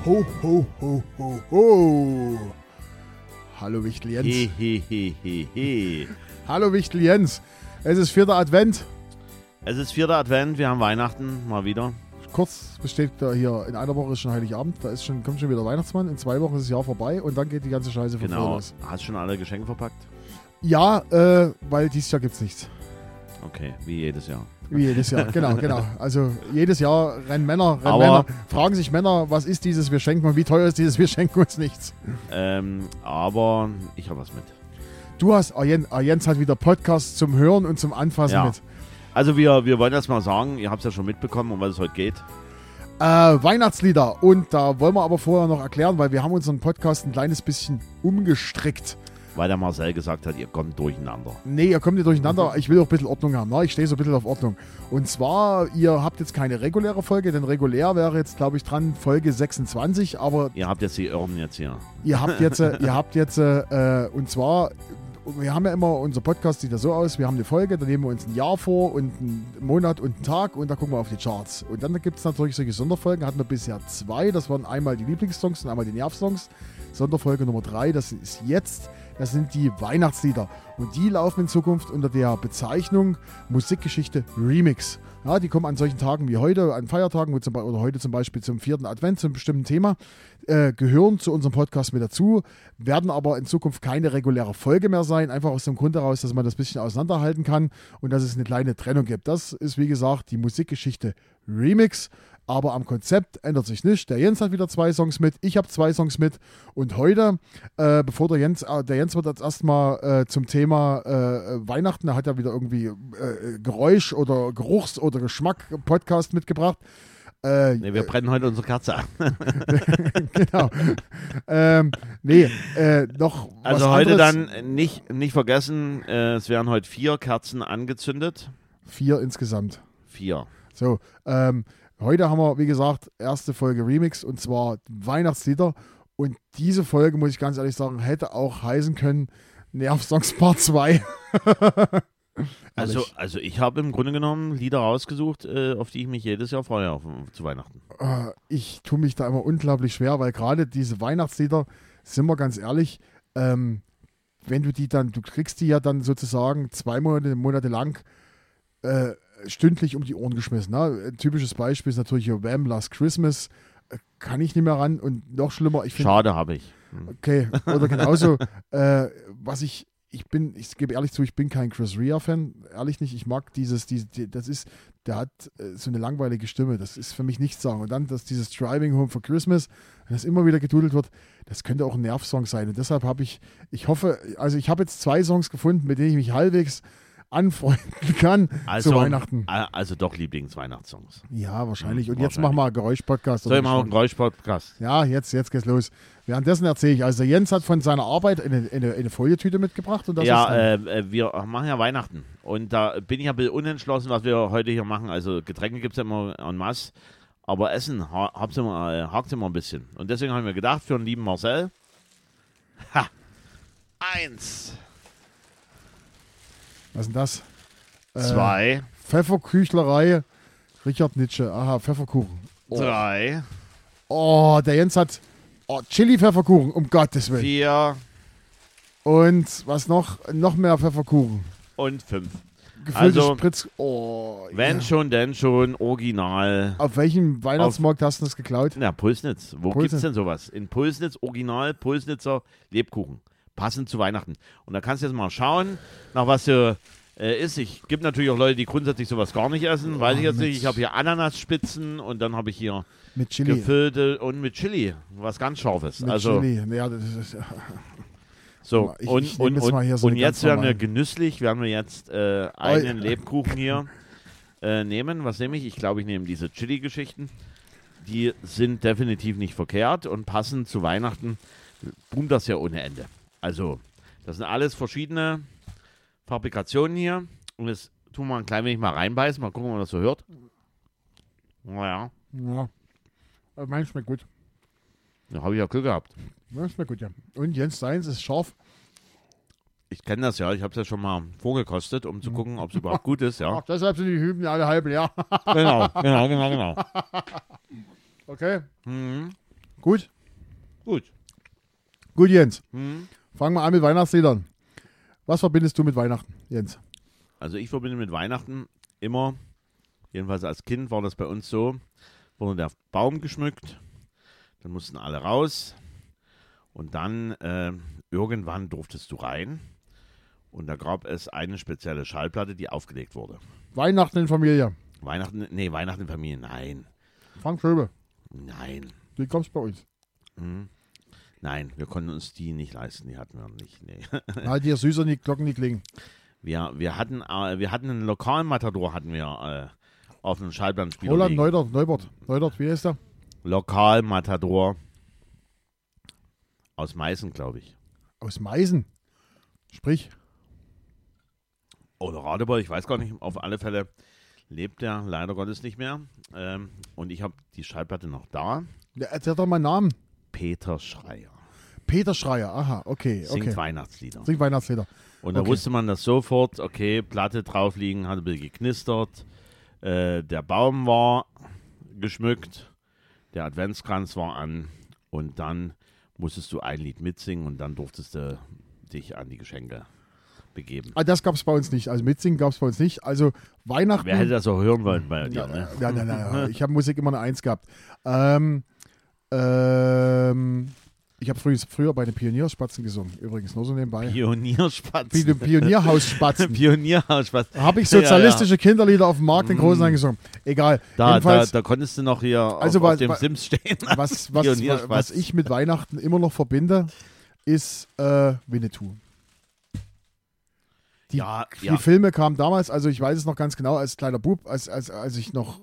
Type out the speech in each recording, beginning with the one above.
Ho, ho, ho, ho, ho. Hallo Wichtel Jens. He. Hallo Wichtel Jens. Es ist 4. Advent. Es ist 4. Advent, wir haben Weihnachten mal wieder. Kurz besteht da hier, in einer Woche ist schon Heiligabend, kommt schon wieder Weihnachtsmann, in 2 Wochen ist das Jahr vorbei und dann geht die ganze Scheiße von vorne Genau. los. Hast du schon alle Geschenke verpackt? Ja, weil dieses Jahr gibt's nichts. Okay, wie jedes Jahr. Wie jedes Jahr, genau. Also jedes Jahr rennen Männer, fragen sich Männer, was ist dieses Wir schenken und wie teuer ist dieses Wir schenken uns nichts. Aber ich habe was mit. Du hast, Jens hat wieder Podcasts zum Hören und zum Anfassen mit. Also wir wollen das mal sagen, ihr habt es ja schon mitbekommen, um was es heute geht. Weihnachtslieder. Und da wollen wir aber vorher noch erklären, weil wir haben unseren Podcast ein kleines bisschen umgestrickt. Weil der Marcel gesagt hat, ihr kommt durcheinander. Nee, ihr kommt nicht durcheinander. Ich will auch ein bisschen Ordnung haben. Ne? Ich stehe so ein bisschen auf Ordnung. Und zwar, ihr habt jetzt keine reguläre Folge, denn regulär wäre jetzt, glaube ich, dran Folge 26. Aber ihr habt jetzt die Irren jetzt hier. Ihr habt jetzt, und zwar, wir haben ja immer, unser Podcast sieht ja so aus, wir haben eine Folge, da nehmen wir uns ein Jahr vor und einen Monat und einen Tag und da gucken wir auf die Charts. Und dann gibt es natürlich solche Sonderfolgen, hatten wir bisher 2, das waren einmal die Lieblingssongs und einmal die Nervsongs. Sonderfolge Nummer 3, das ist jetzt, das sind die Weihnachtslieder. Und die laufen in Zukunft unter der Bezeichnung Musikgeschichte Remix. Ja, die kommen an solchen Tagen wie heute, an Feiertagen oder heute zum Beispiel zum 4. Advent zu einem bestimmten Thema, gehören zu unserem Podcast mit dazu, werden aber in Zukunft keine reguläre Folge mehr sein, einfach aus dem Grund heraus, dass man das ein bisschen auseinanderhalten kann und dass es eine kleine Trennung gibt. Das ist, wie gesagt, die Musikgeschichte Remix. Aber am Konzept ändert sich nichts. Der Jens hat wieder 2 Songs mit, ich habe 2 Songs mit. Und heute, bevor der Jens wird jetzt erstmal zum Thema Weihnachten, er hat ja wieder irgendwie Geräusch- oder Geruchs- oder Geschmack-Podcast mitgebracht. Wir brennen heute unsere Kerze an. Genau. Noch also was heute anderes. dann nicht vergessen, es werden heute 4 Kerzen angezündet. 4 insgesamt. 4. So, heute haben wir, wie gesagt, erste Folge Remix und zwar Weihnachtslieder. Und diese Folge, muss ich ganz ehrlich sagen, hätte auch heißen können Nervsongs Part 2. Also ich habe im Grunde genommen Lieder rausgesucht, auf die ich mich jedes Jahr freue zu Weihnachten. Ich tue mich da immer unglaublich schwer, weil gerade diese Weihnachtslieder, sind wir ganz ehrlich, wenn du du kriegst die ja dann sozusagen 2 Monate lang stündlich um die Ohren geschmissen. Ne? Ein typisches Beispiel ist natürlich hier Wham! Last Christmas. Kann ich nicht mehr ran und noch schlimmer. Schade habe ich. Okay, oder genauso, ich gebe ehrlich zu, ich bin kein Chris Rea-Fan, ehrlich nicht. Ich mag der hat so eine langweilige Stimme, das ist für mich nichts sagen. Und dann, dass dieses Driving Home for Christmas, wenn das immer wieder gedudelt wird, das könnte auch ein Nervsong sein. Und deshalb habe ich habe jetzt 2 Songs gefunden, mit denen ich mich halbwegs anfreunden kann zu Weihnachten. Also doch Lieblingsweihnachtssongs. Ja, wahrscheinlich. Und jetzt machen wir einen Geräusch-Podcast. Soll ich mal einen Geräusch-Podcast? Ja, jetzt geht's los. Währenddessen erzähle ich. Also Jens hat von seiner Arbeit eine Folietüte mitgebracht. Und das ist wir machen ja Weihnachten. Und da bin ich ein bisschen unentschlossen, was wir heute hier machen. Also Getränke gibt es ja immer en masse. Aber Essen hakt immer ein bisschen. Und deswegen haben wir gedacht, für den lieben Marcel, 1. Was ist denn das? 2. Pfefferküchlerei Richard Nitsche. Aha, Pfefferkuchen. 3. Oh, der Jens hat Chili-Pfefferkuchen, um Gottes Willen. 4. Und was noch? Noch mehr Pfefferkuchen. Und 5. Gefüllte Also, Spritz. Oh, wenn schon, denn schon, original. Auf welchem Weihnachtsmarkt hast du das geklaut? Na, Pulsnitz. Wo gibt es denn sowas? In Pulsnitz, original Pulsnitzer Lebkuchen. Passend zu Weihnachten. Und da kannst du jetzt mal schauen, nach was hier ist. Ich gibt natürlich auch Leute, die grundsätzlich sowas gar nicht essen. Weiß ich jetzt nicht. Ich habe hier Ananasspitzen und dann habe ich hier mit Chili. Gefüllte und mit Chili. Was ganz Scharfes. Mit Chili. Ja, das ist... So, und jetzt werden wir genüsslich, einen Lebkuchen hier nehmen. Was nehme ich? Ich glaube, ich nehme diese Chili-Geschichten. Die sind definitiv nicht verkehrt und passen zu Weihnachten. Boomt das ja ohne Ende. Also, das sind alles verschiedene Fabrikationen hier. Und jetzt tun wir ein klein wenig mal reinbeißen. Mal gucken, ob man das so hört. Naja. Ja. Meins schmeckt gut. Ja, habe ich ja Glück gehabt. Ja, schmeckt gut, ja. Und Jens, deins ist scharf. Ich kenne das ja. Ich habe es ja schon mal vorgekostet, um zu gucken, ob es überhaupt gut ist. Ja. Ach, deshalb sind die Hüben alle halb leer. Genau. Okay. Mhm. Gut? Gut. Gut, Jens. Fangen wir an mit Weihnachtsliedern. Was verbindest du mit Weihnachten, Jens? Also ich verbinde mit Weihnachten immer, jedenfalls als Kind war das bei uns so, wurde der Baum geschmückt, dann mussten alle raus und dann irgendwann durftest du rein und da gab es eine spezielle Schallplatte, die aufgelegt wurde. Weihnachten in Familie. Weihnachten in Familie, nein. Frank Schöbe. Nein. Die kommst bei uns. Nein, wir konnten uns die nicht leisten, die hatten wir nicht. Nee. Halt dir süßer die Glocken, die klingen. Wir hatten einen lokalen Matador, hatten wir auf einem Schallplattenspieler. Roland Neudert, wie heißt der? Lokal Matador. Aus Meißen, glaube ich. Aus Meißen? Sprich. Oder Radebeul, ich weiß gar nicht. Auf alle Fälle lebt er leider Gottes nicht mehr. Und ich habe die Schallplatte noch da. Ja, erzähl doch mal einen Namen. Peter Schreier. Peter Schreier, aha, okay. Singt Weihnachtslieder. Und da wusste man das sofort, okay, Platte drauf liegen, hat ein bisschen geknistert, der Baum war geschmückt, der Adventskranz war an und dann musstest du ein Lied mitsingen und dann durftest du dich an die Geschenke begeben. Das gab es bei uns nicht, also mitsingen gab es bei uns nicht, also Weihnachten... Wer hätte das auch hören wollen bei dir, ne? Ja, ich habe Musik immer eine Eins gehabt. Ich habe früher bei den Pionierspatzen gesungen, übrigens, nur so nebenbei. Pionierspatzen? Pionierhausspatzen. Pionierhausspatzen. Habe ich sozialistische Kinderlieder auf dem Markt in Großen eingesungen. Egal. Da konntest du noch hier auf dem Sims stehen. Was ich mit Weihnachten immer noch verbinde, ist Winnetou. Die Filme kamen damals, also ich weiß es noch ganz genau, als kleiner Bub, als ich noch,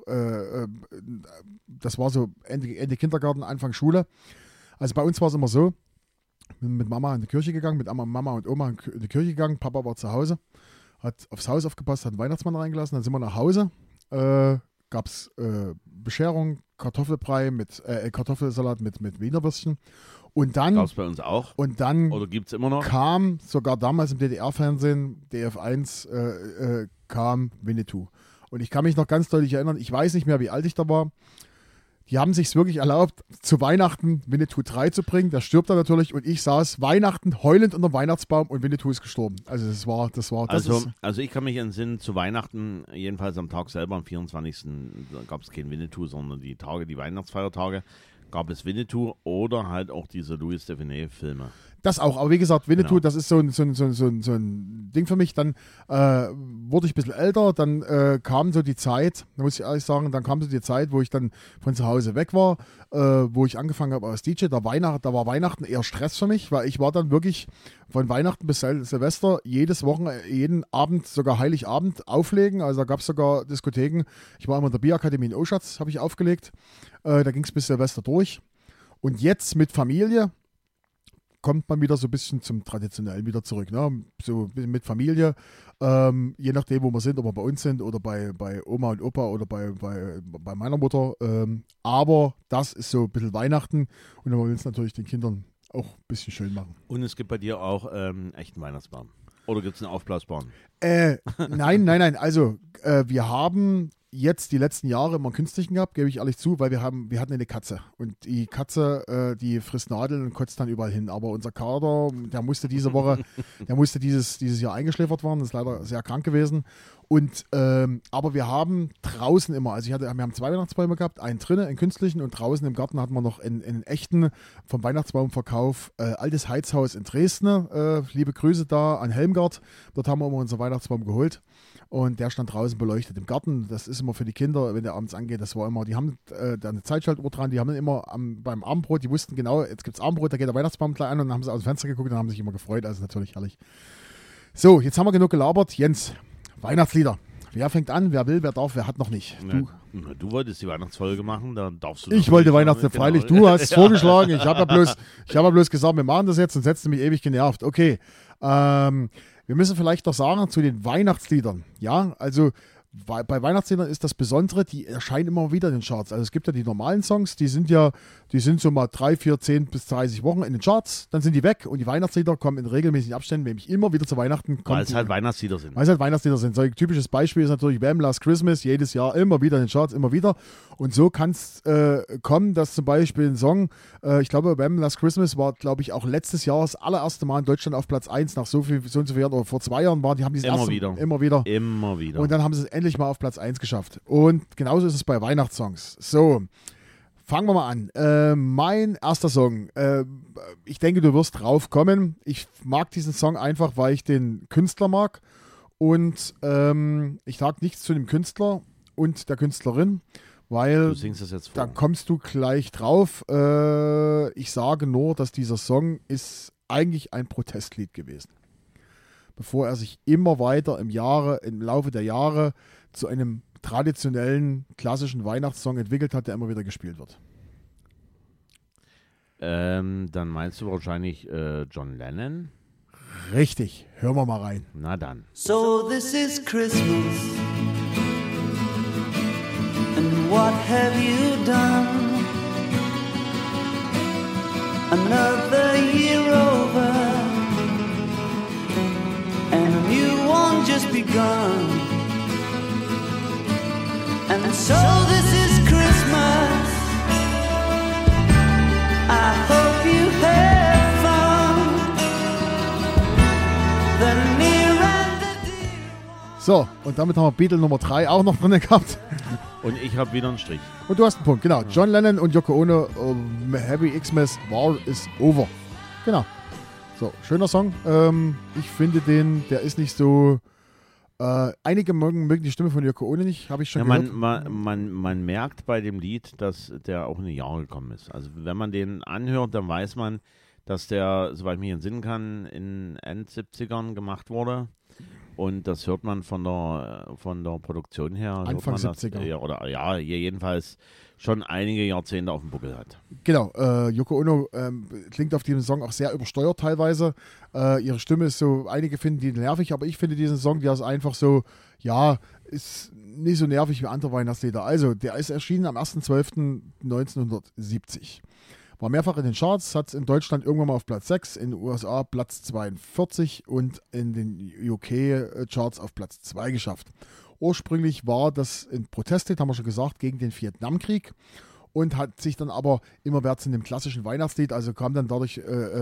das war so Ende Kindergarten, Anfang Schule. Also bei uns war es immer so, mit Mama in die Kirche gegangen, mit Mama und Oma in die Kirche gegangen, Papa war zu Hause, hat aufs Haus aufgepasst, hat einen Weihnachtsmann reingelassen, dann sind wir nach Hause, gab es Bescherung, Kartoffelbrei Kartoffelsalat mit Wiener Würstchen. Und dann gab es bei uns auch. Und dann oder gibt's immer noch? Kam sogar damals im DDR-Fernsehen, DF1, kam Winnetou. Und ich kann mich noch ganz deutlich erinnern, ich weiß nicht mehr, wie alt ich da war. Die haben sich es wirklich erlaubt, zu Weihnachten Winnetou 3 zu bringen. Der stirbt dann natürlich und ich saß Weihnachten heulend unter dem Weihnachtsbaum und Winnetou ist gestorben. Also Also ich kann mich entsinnen, zu Weihnachten, jedenfalls am Tag selber, am 24. gab es kein Winnetou, sondern die Weihnachtsfeiertage, gab es Winnetou oder halt auch diese Louis Define-Filme. Das auch, aber wie gesagt, Winnetou, genau. Das ist so ein Ding für mich. Dann wurde ich ein bisschen älter, dann kam so die Zeit, da muss ich ehrlich sagen, wo ich dann von zu Hause weg war, wo ich angefangen habe als DJ. Da war Weihnachten eher Stress für mich, weil ich war dann wirklich von Weihnachten bis Silvester jeden Abend, sogar Heiligabend auflegen. Also da gab es sogar Diskotheken. Ich war immer in der Bierakademie in Oschatz, habe ich aufgelegt. Da ging es bis Silvester durch. Und jetzt mit Familie kommt man wieder so ein bisschen zum Traditionellen wieder zurück. Ne? So mit Familie, je nachdem, wo wir sind, ob wir bei uns sind oder bei Oma und Opa oder bei meiner Mutter. Aber das ist so ein bisschen Weihnachten und dann wollen wir es natürlich den Kindern auch ein bisschen schön machen. Und es gibt bei dir auch echten Weihnachtsbaum? Oder gibt es einen aufblasbaren? Nein. Also wir haben jetzt die letzten Jahre immer einen künstlichen gehabt, gebe ich ehrlich zu, weil wir hatten eine Katze. Und die Katze, die frisst Nadeln und kotzt dann überall hin. Aber unser Kater, der musste dieses Jahr eingeschläfert werden, ist leider sehr krank gewesen. Und aber wir haben draußen immer, also wir haben 2 Weihnachtsbäume gehabt, einen drinnen, einen künstlichen und draußen im Garten hatten wir noch einen echten vom Weihnachtsbaumverkauf, altes Heizhaus in Dresden. Liebe Grüße da an Helmgard. Dort haben wir immer unseren Weihnachtsbaum geholt. Und der stand draußen beleuchtet im Garten. Das ist immer für die Kinder, wenn der abends angeht, das war immer, die haben da eine Zeitschaltuhr dran, die haben dann immer beim Abendbrot, die wussten genau, jetzt gibt es Abendbrot, da geht der Weihnachtsbaum gleich an und dann haben sie aus dem Fenster geguckt und haben sich immer gefreut, also natürlich herrlich. So, jetzt haben wir genug gelabert. Jens, Weihnachtslieder. Wer fängt an, wer will, wer darf, wer hat noch nicht? Du wolltest die Weihnachtsfolge machen, dann darfst du. Ich wollte Weihnachtslieder, freilich, du hast es vorgeschlagen, ich habe ja bloß gesagt, wir machen das jetzt und setzte mich ewig genervt. Okay, wir müssen vielleicht doch sagen zu den Weihnachtsliedern, ja, also bei Weihnachtsliedern ist das Besondere, die erscheinen immer wieder in den Charts. Also es gibt ja die normalen Songs, die sind so mal 3, 4, 10 bis 30 Wochen in den Charts, dann sind die weg und die Weihnachtslieder kommen in regelmäßigen Abständen, nämlich immer wieder zu Weihnachten. Weil es halt Weihnachtslieder sind. Weil es halt Weihnachtslieder sind. So ein typisches Beispiel ist natürlich Wham! Last Christmas, jedes Jahr immer wieder in den Charts, immer wieder. Und so kann es kommen, dass zum Beispiel ein Song, ich glaube, Wham! Last Christmas war, glaube ich, auch letztes Jahr das allererste Mal in Deutschland auf Platz 1 nach so und so vielen Jahren, oder vor 2 Jahren waren, die haben diesen immer wieder. Immer wieder. Und dann haben sie es endlich mal auf Platz 1 geschafft. Und genauso ist es bei Weihnachtssongs. So, fangen wir mal an. Mein erster Song. Ich denke, du wirst drauf kommen. Ich mag diesen Song einfach, weil ich den Künstler mag. Und ich sage nichts zu dem Künstler und der Künstlerin, weil du singst das jetzt vor. Da kommst du gleich drauf. Ich sage nur, dass dieser Song ist eigentlich ein Protestlied gewesen. Bevor er sich immer weiter im Laufe der Jahre zu einem traditionellen, klassischen Weihnachtssong entwickelt hat, der immer wieder gespielt wird. Dann meinst du wahrscheinlich John Lennon? Richtig, hören wir mal rein. Na dann. So this is Christmas, and what have you done? Another year over, and a new one just begun. And so this is Christmas, I hope you have fun. The near and the dear. So, und damit haben wir Beatle Nummer 3 auch noch drin gehabt. Und ich habe wieder einen Strich. Und du hast einen Punkt, genau. John Lennon und Yoko Ono, Happy Xmas, War is Over. Genau. So, schöner Song. Ich finde der ist nicht so... einige mögen die Stimme von Yoko Ono nicht, habe ich schon gehört. Man merkt bei dem Lied, dass der auch in die Jahre gekommen ist. Also wenn man den anhört, dann weiß man, dass der, soweit ich mich entsinnen kann, in End 70ern gemacht wurde. Und das hört man von der Produktion her. Anfang 70er. Jedenfalls schon einige Jahrzehnte auf dem Buckel hat. Genau, Yoko Ono klingt auf diesem Song auch sehr übersteuert teilweise. Ihre Stimme ist so, einige finden die nervig, aber ich finde diesen Song, der ist einfach so, ja, ist nicht so nervig wie andere Weihnachtslieder. Also, der ist erschienen am 1.12.1970. War mehrfach in den Charts, hat es in Deutschland irgendwann mal auf Platz 6, in den USA Platz 42 und in den UK-Charts auf Platz 2 geschafft. Ursprünglich war das ein Protestlied, haben wir schon gesagt, gegen den Vietnamkrieg und hat sich dann aber immer mehr zu einem klassischen Weihnachtslied, also kam dann dadurch,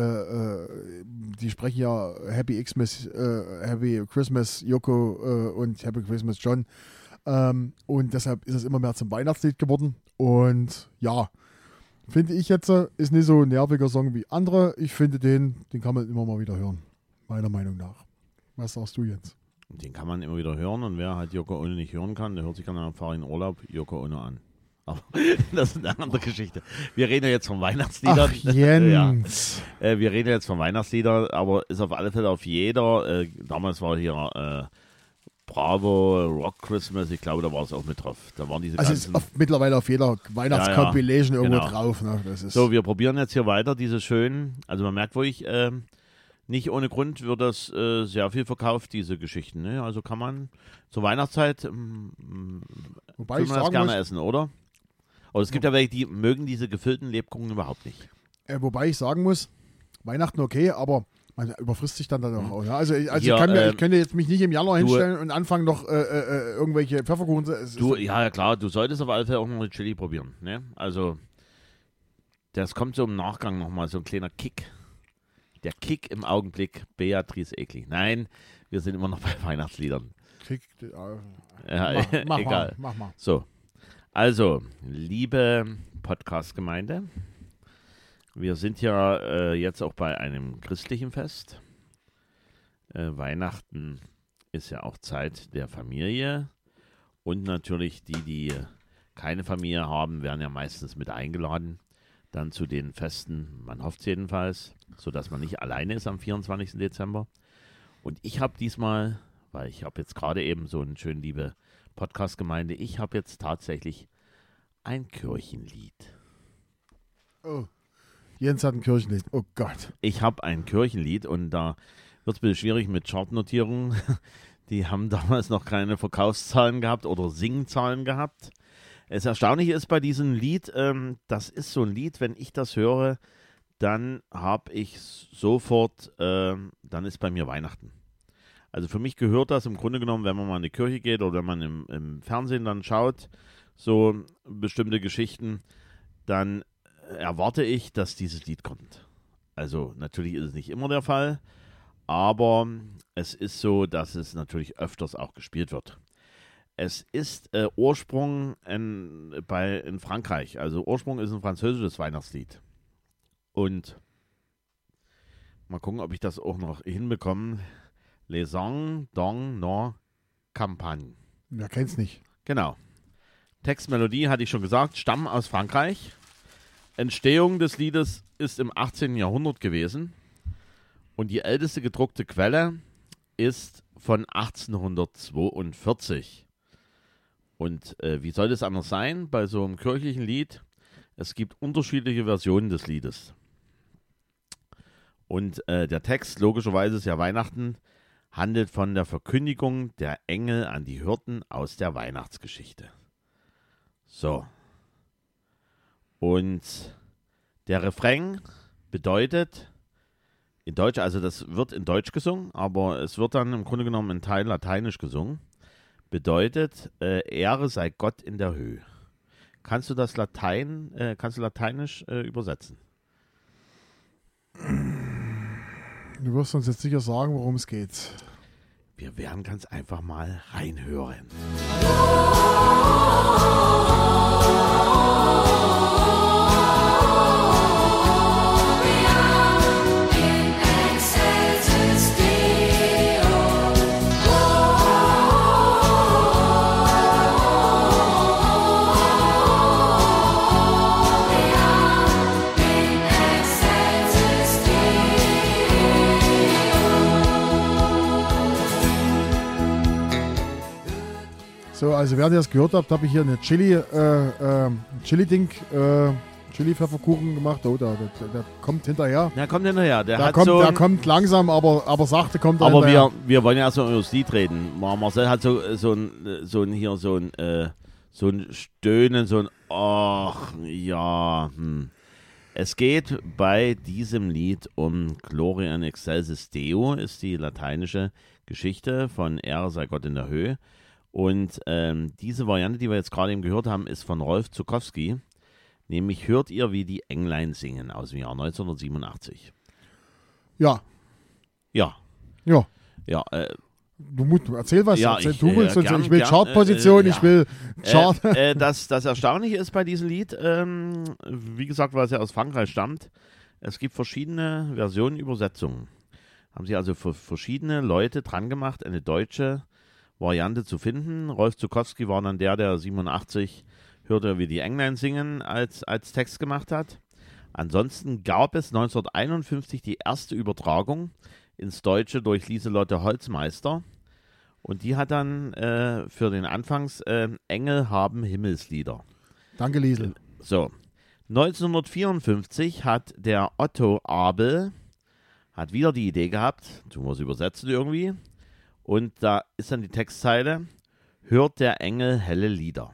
die sprechen ja Happy Xmas, Happy Christmas Yoko und Happy Christmas John, und deshalb ist es immer mehr zum Weihnachtslied geworden und ja, finde ich jetzt, ist nicht so ein nerviger Song wie andere. Ich finde den kann man immer mal wieder hören. Meiner Meinung nach. Was sagst du jetzt? Den kann man immer wieder hören und wer halt Yoko Ono nicht hören kann, der hört sich dann am Fahrrad in Urlaub Yoko Ono an. Aber das ist eine andere Geschichte. Wir reden ja jetzt von Weihnachtsliedern. Ach, Jens. Ja. Wir reden jetzt von Weihnachtsliedern, aber ist auf alle Fälle auf jeder, damals war hier Bravo, Rock Christmas, ich glaube, da war es auch mit drauf. Da waren diese ist mittlerweile auf jeder Weihnachtscompilation irgendwo drauf. Ne? Das ist so, wir probieren jetzt hier weiter diese schönen, also man merkt wirklich, nicht ohne Grund wird das sehr viel verkauft, diese Geschichten. Ne? Also kann man zur Weihnachtszeit Wobei ich das gerne essen, oder? Aber es gibt ja welche, die mögen diese gefüllten Lebkuchen überhaupt nicht. Wobei ich sagen muss, Weihnachten okay, aber man überfrisst sich dann auch. Ja? Also ich könnte jetzt mich nicht im Januar hinstellen und anfangen noch irgendwelche Pfefferkuchen zu essen. Ja, klar, du solltest auf alle Fälle auch noch eine Chili probieren. Ne? Also das kommt so im Nachgang nochmal, so ein kleiner Kick. Der Kick im Augenblick, Beatrice Egli. Nein, wir sind immer noch bei Weihnachtsliedern. Kick, mach egal. Mal. So, also, liebe Podcast-Gemeinde, wir sind ja jetzt auch bei einem christlichen Fest. Weihnachten ist ja auch Zeit der Familie und natürlich die keine Familie haben, werden ja meistens mit eingeladen. Dann zu den Festen, man hofft es jedenfalls, sodass man nicht alleine ist am 24. Dezember. Und ich habe diesmal, weil ich habe jetzt gerade eben so eine schön liebe Podcast-Gemeinde, ich habe jetzt tatsächlich ein Kirchenlied. Oh, Jens hat ein Kirchenlied, oh Gott. Ich habe ein Kirchenlied und da wird es ein bisschen schwierig mit Chartnotierungen, Die haben damals noch keine Verkaufszahlen gehabt oder Singzahlen gehabt. Das Erstaunliche ist bei diesem Lied, das ist so ein Lied, wenn ich das höre, dann habe ich sofort, dann ist bei mir Weihnachten. Also für mich gehört das im Grunde genommen, wenn man mal in die Kirche geht oder wenn man im Fernsehen dann schaut, so bestimmte Geschichten, dann erwarte ich, dass dieses Lied kommt. Also natürlich ist es nicht immer der Fall, aber es ist so, dass es natürlich öfters auch gespielt wird. Es ist Ursprung in Frankreich. Also Ursprung ist ein französisches Weihnachtslied. Und mal gucken, ob ich das auch noch hinbekomme. Les Ans dans nos campagnes. Wer kennt's nicht? Genau. Textmelodie, hatte ich schon gesagt, stammen aus Frankreich. Entstehung des Liedes ist im 18. Jahrhundert gewesen. Und die älteste gedruckte Quelle ist von 1842. Und wie soll das anders sein bei so einem kirchlichen Lied? Es gibt unterschiedliche Versionen des Liedes. Und der Text, logischerweise ist ja Weihnachten, handelt von der Verkündigung der Engel an die Hirten aus der Weihnachtsgeschichte. So. Und der Refrain bedeutet in Deutsch, also das wird in Deutsch gesungen, aber es wird dann im Grunde genommen in Teil lateinisch gesungen, bedeutet, Ehre sei Gott in der Höhe. Kannst du das lateinisch übersetzen? Du wirst uns jetzt sicher sagen, worum es geht. Wir werden ganz einfach mal reinhören. So, also während ihr das gehört habt, habe ich hier eine Chili-Pfefferkuchen gemacht. Oh, der kommt hinterher. Der kommt hinterher. Der kommt langsam, aber sachte kommt er aber hinterher. Aber wir wollen ja erstmal über das Lied reden. Marcel hat so ein Stöhnen, so ein ach, ja. Es geht bei diesem Lied um Gloria in excelsis Deo, ist die lateinische Geschichte von Ehre sei Gott in der Höhe. Und diese Variante, die wir jetzt gerade eben gehört haben, ist von Rolf Zuckowski. Nämlich hört ihr, wie die Englein singen aus dem Jahr 1987. Ja. Ja. Ja. Ja. Du erzähl was. Ja, erzähl, ich will Chartposition, ich will Chart. Das Erstaunliche ist bei diesem Lied, wie gesagt, weil es ja aus Frankreich stammt, es gibt verschiedene Versionen, Übersetzungen. Haben sie also für verschiedene Leute dran gemacht, eine deutsche Variante zu finden. Rolf Zuckowski war dann der 87 hörte, wie die Englein singen, als Text gemacht hat. Ansonsten gab es 1951 die erste Übertragung ins Deutsche durch Lieselotte Holzmeister. Und die hat dann für den Anfangs Engel haben Himmelslieder. Danke, Liesel. So. 1954 hat der Otto Abel wieder die Idee gehabt, tun wir es übersetzen irgendwie, und da ist dann die Textzeile, hört der Engel helle Lieder.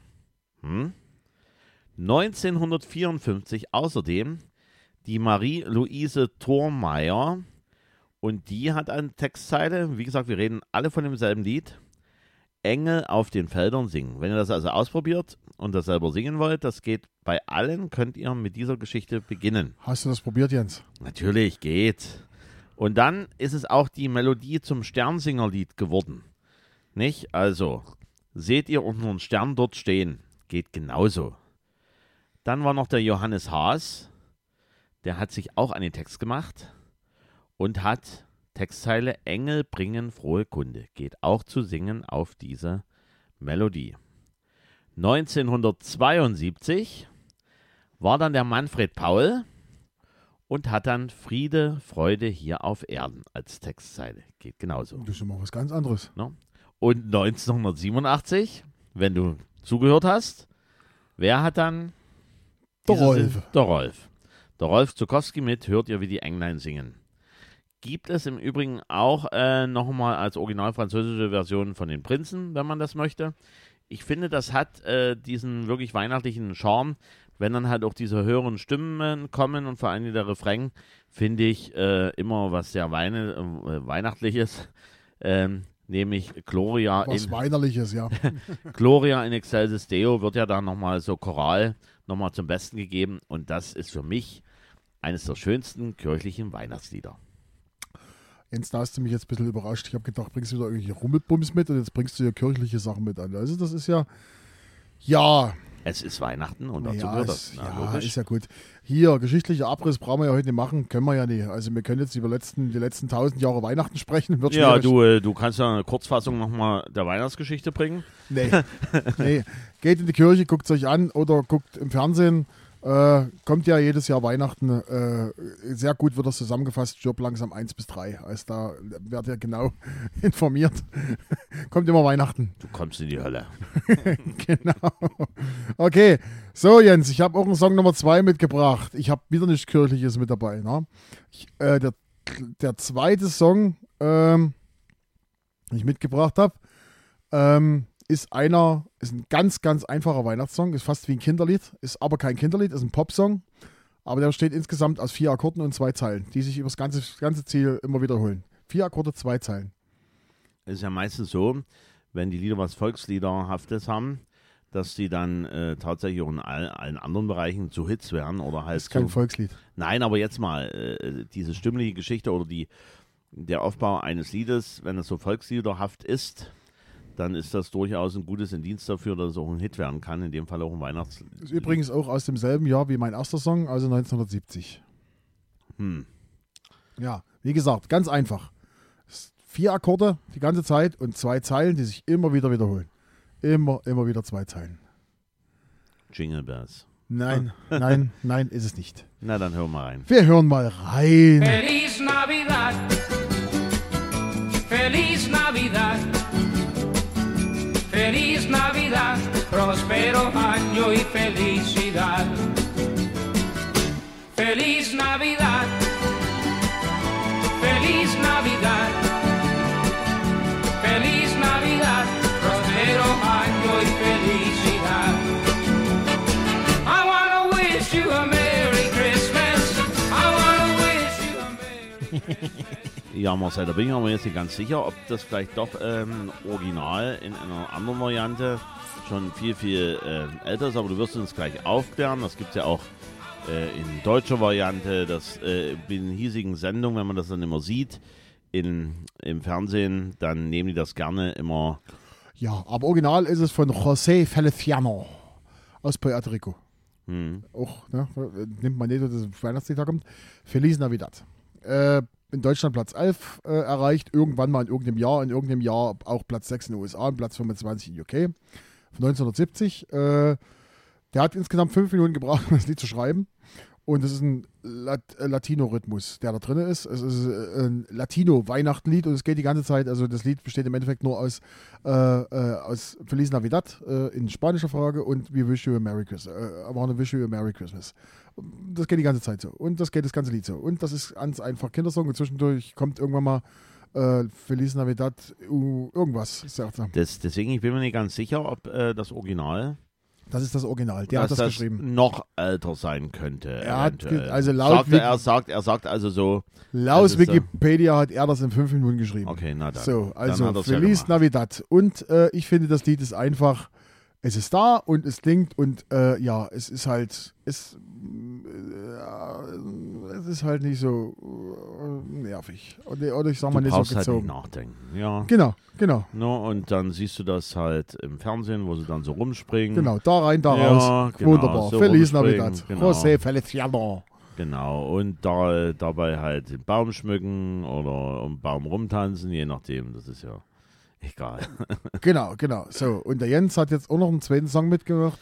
1954 außerdem die Marie-Louise Thormeyer, und die hat eine Textzeile, wie gesagt, wir reden alle von demselben Lied, Engel auf den Feldern singen. Wenn ihr das also ausprobiert und das selber singen wollt, das geht bei allen, könnt ihr mit dieser Geschichte beginnen. Hast du das probiert, Jens? Natürlich, geht. Und dann ist es auch die Melodie zum Sternsingerlied geworden. Nicht? Also, seht ihr unseren Stern dort stehen? Geht genauso. Dann war noch der Johannes Haas. Der hat sich auch an den Text gemacht und hat Textzeile Engel bringen frohe Kunde. Geht auch zu singen auf diese Melodie. 1972 war dann der Manfred Paul und hat dann Friede, Freude hier auf Erden als Textzeile. Geht genauso. Das ist immer was ganz anderes. No? Und 1987, wenn du zugehört hast, wer hat dann? Der Rolf. Der Rolf Zuckowski mit Hört ihr, wie die Englein singen. gibt es im Übrigen auch nochmal als original französische Version von den Prinzen, wenn man das möchte. Ich finde, das hat diesen wirklich weihnachtlichen Charme, wenn dann halt auch diese höheren Stimmen kommen und vor allem der Refrain, finde ich immer was sehr Weihnachtliches. Nämlich Gloria was Weinerliches, ja. Gloria in Excelsis Deo wird ja dann nochmal so choral nochmal zum Besten gegeben und das ist für mich eines der schönsten kirchlichen Weihnachtslieder. Jens, da hast du mich jetzt ein bisschen überrascht. Ich habe gedacht, bringst du wieder irgendwelche Rummelbums mit und jetzt bringst du ja kirchliche Sachen mit an. Also das ist ja, es ist Weihnachten und dazu gehört das. Logisch. Ist ja gut. Hier, geschichtlicher Abriss brauchen wir ja heute nicht machen, können wir ja nicht. Also wir können jetzt über die letzten 1000 Jahre Weihnachten sprechen. Wird ja, du kannst ja eine Kurzfassung nochmal der Weihnachtsgeschichte bringen. Nee. Geht in die Kirche, guckt es euch an oder guckt im Fernsehen. Kommt ja jedes Jahr Weihnachten. Sehr gut wird das zusammengefasst. Stirb langsam 1 bis 3. Also da werdet ihr genau informiert. Kommt immer Weihnachten. Du kommst in die Hölle. Genau. Okay. So, Jens, ich habe auch einen Song Nummer 2 mitgebracht. Ich habe wieder nichts Kirchliches mit dabei. Ne? Der zweite Song, den ich mitgebracht habe, ist ein ganz, ganz einfacher Weihnachtssong, ist fast wie ein Kinderlied, ist aber kein Kinderlied, ist ein Popsong, aber der besteht insgesamt aus 4 Akkorden und 2 Zeilen, die sich über das ganze Ziel immer wiederholen. 4 Akkorde, 2 Zeilen. Es ist ja meistens so, wenn die Lieder was Volksliederhaftes haben, dass die dann tatsächlich auch in allen anderen Bereichen zu Hits werden oder halt. Das ist kein Volkslied. Nein, aber jetzt mal, diese stimmliche Geschichte oder der Aufbau eines Liedes, wenn es so volksliederhaft ist, dann ist das durchaus ein gutes Indiz dafür, dass es auch ein Hit werden kann, in dem Fall auch ein Weihnachtslied. Ist übrigens auch aus demselben Jahr wie mein erster Song, also 1970. Ja, wie gesagt, ganz einfach. 4 Akkorde die ganze Zeit und 2 Zeilen, die sich immer wieder wiederholen. Immer wieder 2 Zeilen. Jingle Bells. Nein, ist es nicht. Na, dann hören wir rein. Wir hören mal rein. Feliz Navidad. Feliz Navidad. Feliz Navidad, próspero año y felicidad. Feliz Navidad, feliz Navidad, feliz Navidad, próspero año y felicidad. I wanna wish you a Merry Christmas. I wanna wish you a Merry Christmas. Ja, Marcel, da bin ich mir jetzt nicht ganz sicher, ob das vielleicht doch original in einer anderen Variante schon viel älter ist, aber du wirst uns gleich aufklären. Das gibt es ja auch in deutscher Variante, das in hiesigen Sendungen, wenn man das dann immer sieht, im Fernsehen, dann nehmen die das gerne immer. Ja, aber original ist es von José Feliciano aus Puerto Rico. Auch, ne, nimmt man nicht, dass das Weihnachtslied kommt. Feliz Navidad. In Deutschland Platz 11 erreicht, irgendwann mal in irgendeinem Jahr auch Platz 6 in den USA und Platz 25 in UK. Von 1970. Der hat insgesamt 5 Minuten gebraucht, um das Lied zu schreiben. Und es ist ein Latino-Rhythmus, der da drin ist. Es ist ein Latino-Weihnachtenlied und es geht die ganze Zeit, also das Lied besteht im Endeffekt nur aus Feliz Navidad in spanischer Frage und We Wish You a Merry Christmas. I wanna wish you a Merry Christmas. Das geht die ganze Zeit so. Und das geht das ganze Lied so. Und das ist ganz einfach Kindersong und zwischendurch kommt irgendwann mal Feliz Navidad, irgendwas. Deswegen, ich bin mir nicht ganz sicher, ob das Original. Das ist das Original, der hat das geschrieben. Noch älter sein könnte. Er hat, also laut er sagt also so. Laut Wikipedia hat er das in 5 Minuten geschrieben. Okay, na dann. So, also dann Feliz Navidad. Und ich finde, das Lied ist einfach, es ist da und es klingt und ja, es ist halt, es ist halt nicht so nervig. Oder ich sag mal nicht so gezogen. Halt nicht nachdenken. Ja. Genau. No, und dann siehst du das halt im Fernsehen, wo sie dann so rumspringen. Genau, da rein, da raus. Genau, wunderbar. So Feliz Navidad. Genau. José Feliciano. Genau, und dabei halt den Baum schmücken oder um den Baum rumtanzen, je nachdem, das ist ja egal. Genau. So, und der Jens hat jetzt auch noch einen zweiten Song mitgebracht,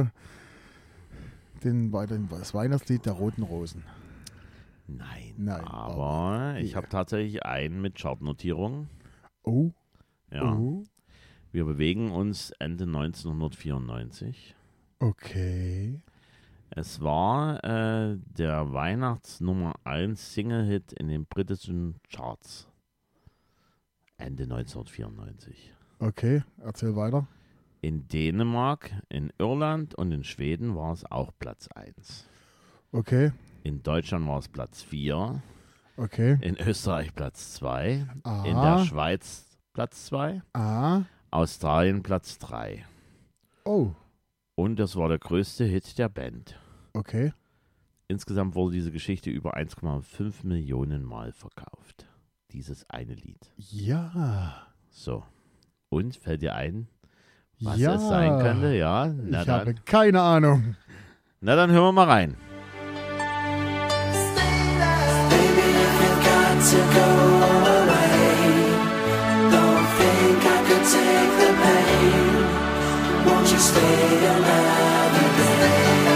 das Weihnachtslied der Roten Rosen. Nein, aber ich habe tatsächlich einen mit Chartnotierung. Oh. Ja. Oh. Wir bewegen uns Ende 1994. Okay. Es war der Weihnachts-Nummer 1 Single-Hit in den britischen Charts. Ende 1994. Okay, erzähl weiter. In Dänemark, in Irland und in Schweden war es auch Platz 1. Okay. In Deutschland war es Platz 4. Okay. In Österreich Platz 2. Aha. In der Schweiz Platz 2. Aha. Australien Platz 3. Oh. Und das war der größte Hit der Band. Okay. Insgesamt wurde diese Geschichte über 1,5 Millionen Mal verkauft. Dieses eine Lied. Ja. So. Und fällt dir ein, was ja. es sein könnte? Ja. Ich habe keine Ahnung. Na, dann hören wir mal rein. Baby, you've got to go away. Don't think I could take the pain. Won't you stay another day?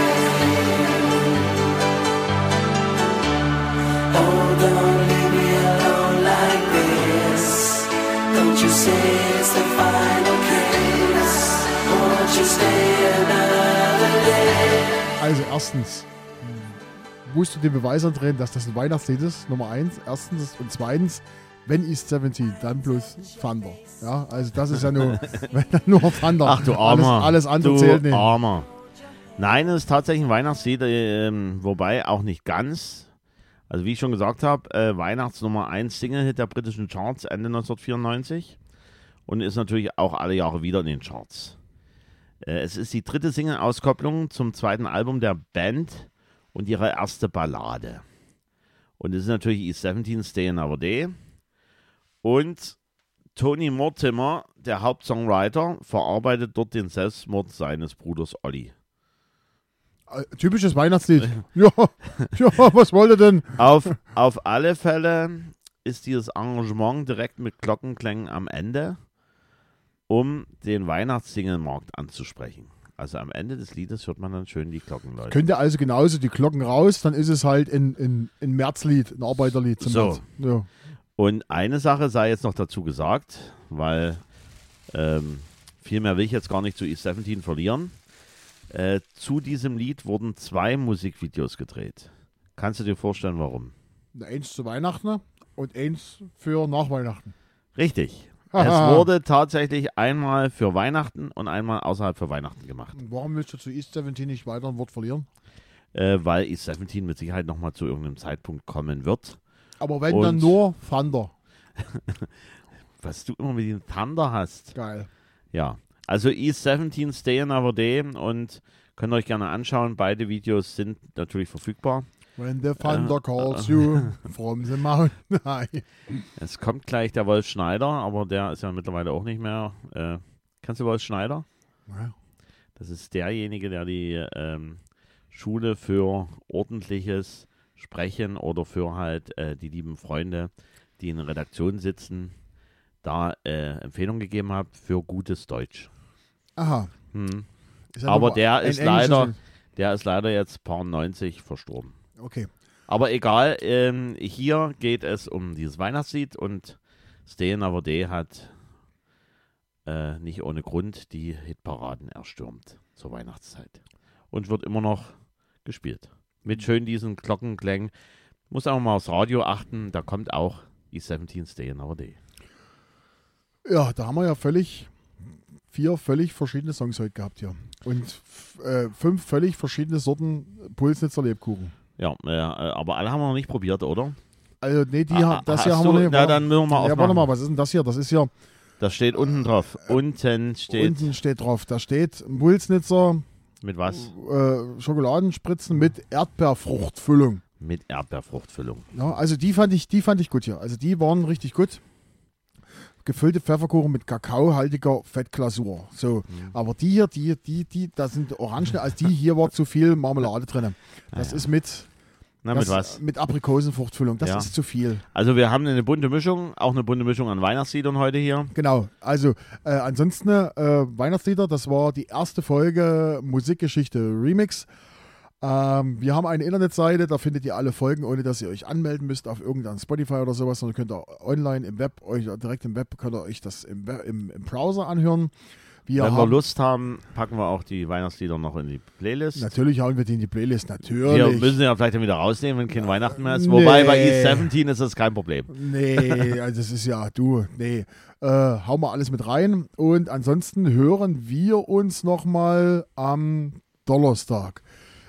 Oh, don't leave me alone like this. Don't you say it's the final kiss. Won't you stay another day? Also erstens, musst du den Beweis andrehen, dass das ein Weihnachtslied ist, Nummer 1, erstens. Und zweitens, wenn East 70, dann bloß Thunder. Ja, also das ist ja nur, nur Thunder. Ach du Armer. Alles andere du zählt nicht. Armer. Nein, es ist tatsächlich ein Weihnachtslied, wobei auch nicht ganz. Also wie ich schon gesagt habe, Weihnachtsnummer 1 Single-Hit der britischen Charts Ende 1994 und ist natürlich auch alle Jahre wieder in den Charts. Es ist die dritte Single-Auskopplung zum zweiten Album der Band und ihre erste Ballade. Und es ist natürlich East 17, Stay Another Day. Und Tony Mortimer, der Hauptsongwriter, verarbeitet dort den Selbstmord seines Bruders Olli. Typisches Weihnachtslied. Ja, was wollt ihr denn? Auf alle Fälle ist dieses Arrangement direkt mit Glockenklängen am Ende, um den Weihnachtssinglemarkt anzusprechen. Also am Ende des Liedes hört man dann schön die Glocken läuten. Könnt ihr also genauso die Glocken raus, dann ist es halt ein Märzlied, ein Arbeiterlied zum So. März. Ja. Und eine Sache sei jetzt noch dazu gesagt, weil viel mehr will ich jetzt gar nicht zu East 17 verlieren. Zu diesem Lied wurden 2 Musikvideos gedreht. Kannst du dir vorstellen, warum? Eins zu Weihnachten und eins für nach Weihnachten. Richtig. Es wurde tatsächlich einmal für Weihnachten und einmal außerhalb für Weihnachten gemacht. Und warum willst du zu East 17 nicht weiter ein Wort verlieren? Weil East 17 mit Sicherheit nochmal zu irgendeinem Zeitpunkt kommen wird. Aber wenn dann nur Thunder. Was du immer mit dem Thunder hast. Geil. Ja, also East 17, Stay Another Day und könnt ihr euch gerne anschauen. Beide Videos sind natürlich verfügbar. When the thunder calls you from the mountain high. Es kommt gleich der Wolf Schneider, aber der ist ja mittlerweile auch nicht mehr. Kennst du Wolf Schneider? Ja. Das ist derjenige, der die Schule für ordentliches Sprechen oder für halt die lieben Freunde, die in der Redaktion sitzen, da Empfehlungen gegeben hat für gutes Deutsch. Aha. Ja aber der ist leider jetzt paar 90 verstorben. Okay. Aber egal, hier geht es um dieses Weihnachtslied und Stay Another Day hat nicht ohne Grund die Hitparaden erstürmt zur Weihnachtszeit. Und wird immer noch gespielt. Mit schön diesen Glockenklängen. Muss auch mal aufs Radio achten, da kommt auch East 17 Stay Another Day. Ja, da haben wir ja 4 völlig verschiedene Songs heute gehabt hier. Und 5 völlig verschiedene Sorten Pulsnitzer Lebkuchen. Ja, aber alle haben wir noch nicht probiert, oder? Also, nee, das hier haben wir nicht. Na, dann müssen wir mal aufmachen. Warte mal, was ist denn das hier? Das ist hier. Das steht unten drauf. Unten steht drauf. Da steht Pulsnitzer. Mit was? Schokoladenspritzen mit Erdbeerfruchtfüllung. Mit Erdbeerfruchtfüllung. Ja, also die fand ich gut hier. Also die waren richtig gut. Gefüllte Pfefferkuchen mit kakaohaltiger Fettglasur. So, aber die hier, da sind Orangen, also die hier war zu viel Marmelade drin. Das ist mit was? Mit Aprikosenfruchtfüllung. Das ist zu viel. Also wir haben eine bunte Mischung, auch eine bunte Mischung an Weihnachtsliedern heute hier. Genau, also ansonsten Weihnachtslieder, das war die erste Folge Musikgeschichte Remix. Wir haben eine Internetseite, da findet ihr alle Folgen, ohne dass ihr euch anmelden müsst auf irgendein Spotify oder sowas, sondern könnt ihr online im Web, direkt im Web, könnt ihr euch das im Browser anhören. Wenn wir Lust haben, packen wir auch die Weihnachtslieder noch in die Playlist. Natürlich hauen wir die in die Playlist, natürlich. Wir müssen ja vielleicht dann wieder rausnehmen, wenn kein Weihnachten mehr ist. Wobei bei E17 ist das kein Problem. Nee, also das ist ja, hauen wir alles mit rein. Und ansonsten hören wir uns nochmal am Donnerstag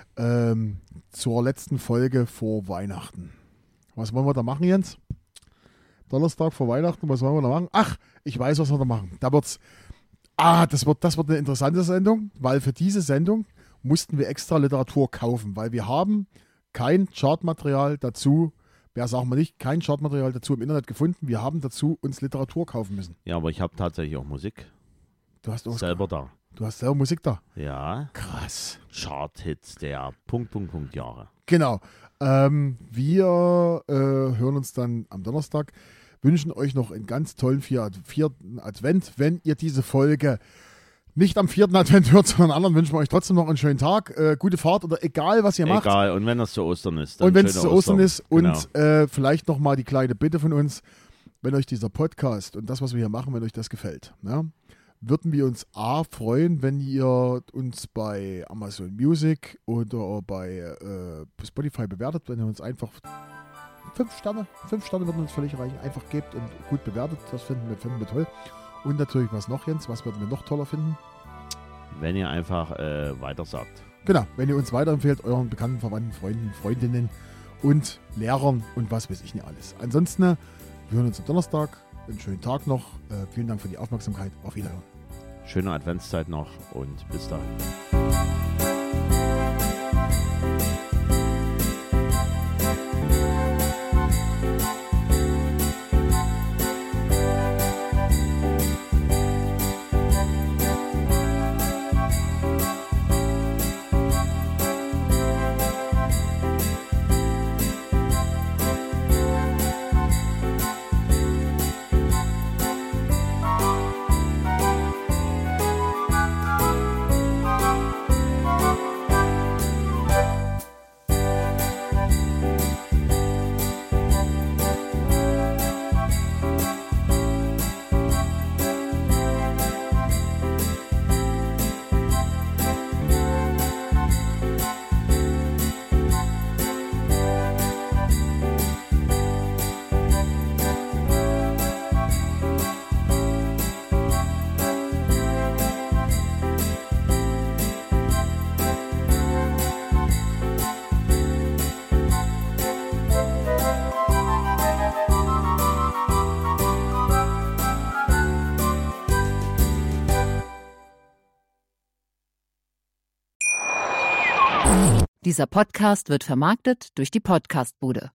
zur letzten Folge vor Weihnachten. Was wollen wir da machen, Jens? Donnerstag vor Weihnachten, was wollen wir da machen? Ach, ich weiß, was wir da machen. Da wird's das wird eine interessante Sendung, weil für diese Sendung mussten wir extra Literatur kaufen, weil wir haben kein Chartmaterial dazu, sagen wir nicht, kein Chartmaterial dazu im Internet gefunden. Wir haben dazu uns Literatur kaufen müssen. Ja, aber ich habe tatsächlich auch Musik. Du hast auch selber da. Du hast selber Musik da? Ja. Krass. Charthits der Jahre. Genau. Wir hören uns dann am Donnerstag. Wünschen euch noch einen ganz tollen vierten Advent. Wenn ihr diese Folge nicht am 4. Advent hört, sondern anderen, wünschen wir euch trotzdem noch einen schönen Tag, gute Fahrt oder egal, was ihr macht. Egal, und wenn das zu Ostern ist. Dann und wenn es zu Ostern ist genau. Und vielleicht nochmal die kleine Bitte von uns, wenn euch dieser Podcast und das, was wir hier machen, wenn euch das gefällt, würden wir uns freuen, wenn ihr uns bei Amazon Music oder bei Spotify bewertet, wenn ihr uns einfach 5 Sterne würden uns völlig reichen. Einfach gebt und gut bewertet. Das finden wir toll. Und natürlich, was noch, Jens? Was würden wir noch toller finden? Wenn ihr einfach weiter sagt. Genau, wenn ihr uns weiterempfehlt, euren bekannten, Verwandten, Freunden, Freundinnen und Lehrern und was weiß ich nicht alles. Ansonsten, wir hören uns am Donnerstag. Einen schönen Tag noch. Vielen Dank für die Aufmerksamkeit. Auf Wiederhören. Schöne Adventszeit noch und bis dahin. Dieser Podcast wird vermarktet durch die Podcastbude.